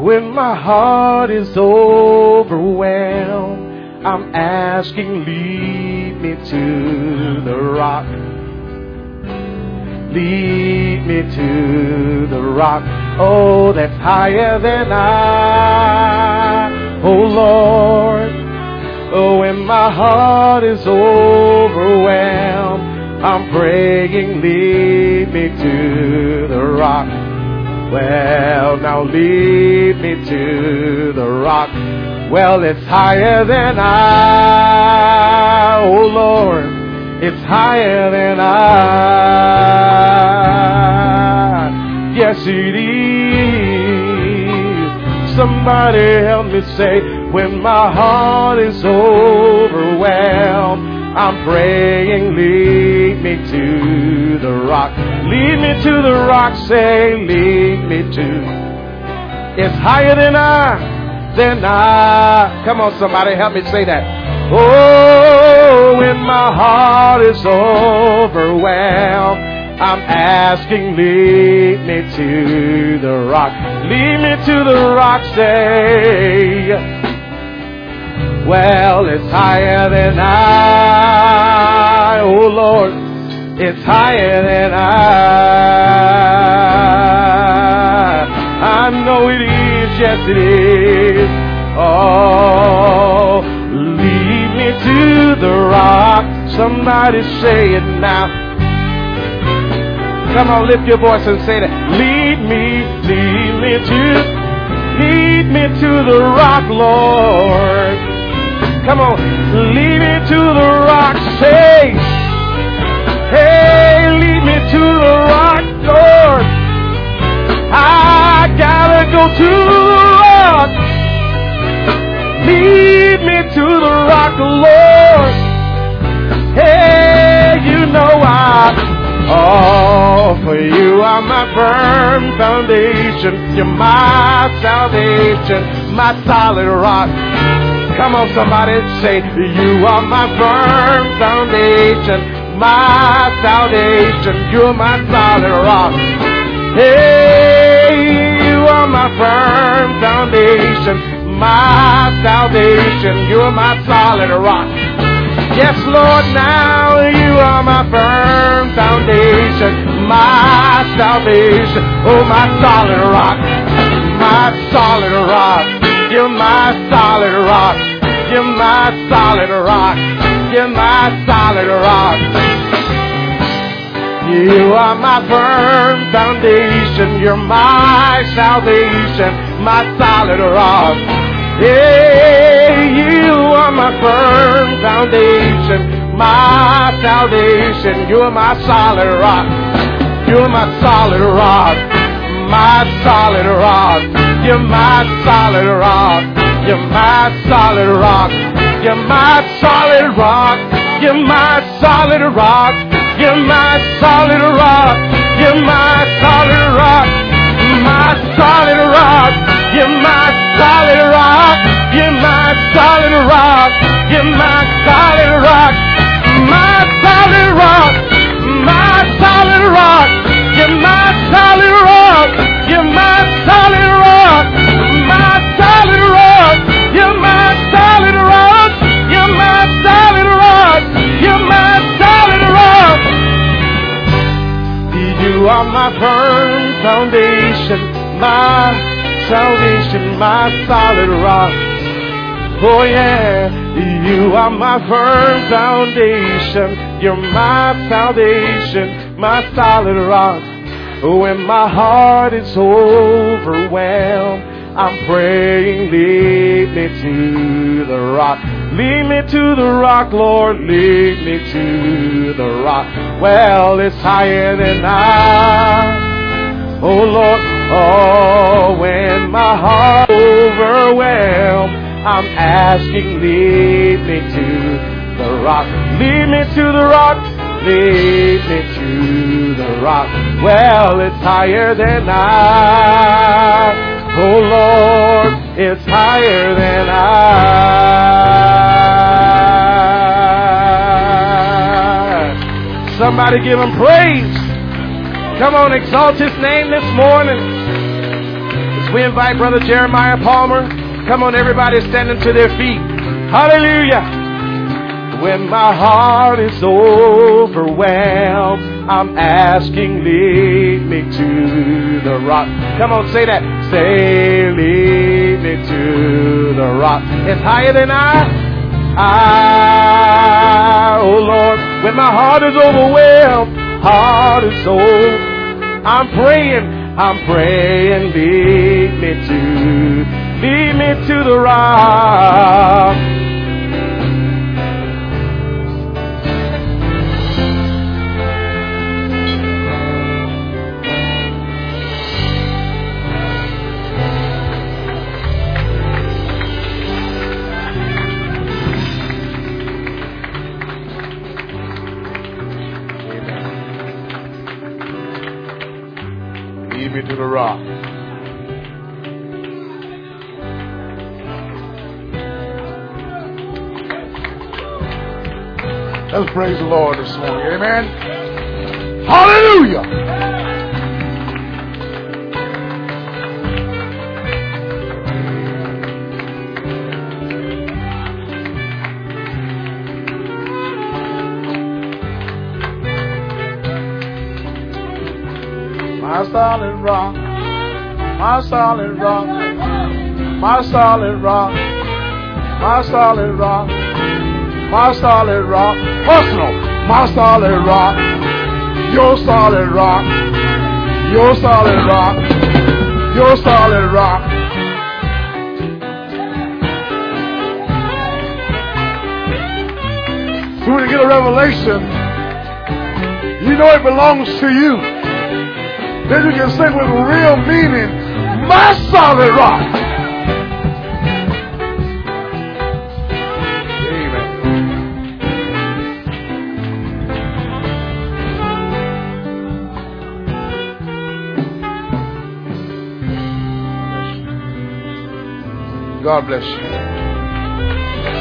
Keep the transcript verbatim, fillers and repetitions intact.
When my heart is overwhelmed, I'm asking, lead me to the rock. Lead me to the rock, oh, that's higher than I. Oh, Lord, oh, when my heart is overwhelmed, I'm praying, lead me to the rock. Well, now lead me to the rock. Well, it's higher than I. Oh, Lord, it's higher than I. Yes, it is. Somebody help me say, when my heart is overwhelmed, I'm praying, lead me to the rock. Lead me to the rock, say, lead me to. It's higher than I, than I. Come on, somebody, help me say that. Oh, when my heart is overwhelmed, I'm asking, lead me to the rock. Lead me to the rock, say, well, it's higher than I. Oh, Lord, it's higher than I. I know it is, yes it is. Oh, lead me to the rock. Somebody say it now. Come on, lift your voice and say that. Lead me, lead me to, lead me to the rock, Lord. Come on, lead me to the rock, say, hey, lead me to the rock, Lord. I gotta go to the rock. Lead me to the rock, Lord. Hey, you know I, oh, for you are my firm foundation. You're my salvation, my solid rock. Come on, somebody say, you are my firm foundation, my salvation, you're my solid rock. Hey, you are my firm foundation, my salvation, you're my solid rock. Yes, Lord, now you are my firm foundation, my salvation, oh, my solid rock, my solid rock. You're my solid rock. You're my solid rock. You're my solid rock. You are my firm foundation. You're my salvation, my solid rock. Hey, you are my firm foundation, my salvation. You're my solid rock. You're my solid rock. My solid rock. You're my solid rock. You're my solid rock. You're my solid rock. You're my solid rock. You're my solid rock. You're my solid rock. My solid rock. You're my solid rock. You're my solid rock. You're my solid rock. My solid rock. My solid rock. You're my solid rock. You're my solid rock. My solid rock. You're my solid rock. You're my solid rock. You're my solid rock. You are my firm foundation, my salvation, my solid rock. Oh yeah, you are my firm foundation. You're my salvation, my solid rock. When my heart is overwhelmed, I'm praying, lead me to the rock. Lead me to the rock, Lord, lead me to the rock. Well, it's higher than I. Oh, Lord, oh, when my heart is overwhelmed, I'm asking, lead me to the rock. Lead me to the rock. Lead me to the rock. Well, it's higher than I. Oh, Lord, it's higher than I. Somebody give him praise. Come on, exalt his name this morning. We invite Brother Jeremiah Palmer. Come on, everybody standing to their feet. Hallelujah. When my heart is overwhelmed, I'm asking, lead me to the rock. Come on, say that. Say, lead me to the rock. It's higher than I. I, oh Lord, when my heart is overwhelmed, heart is over. I'm praying, I'm praying, lead me to, lead me to the rock. To the rock. Let's praise the Lord this morning. Amen. Hallelujah. My solid rock, my solid rock, my solid rock, my solid rock, my solid rock, personal, my solid rock, your solid rock, your solid rock, your solid rock. So when you get a revelation, you know it belongs to you. Then you can say with real meaning, my solid rock. Amen. God bless you.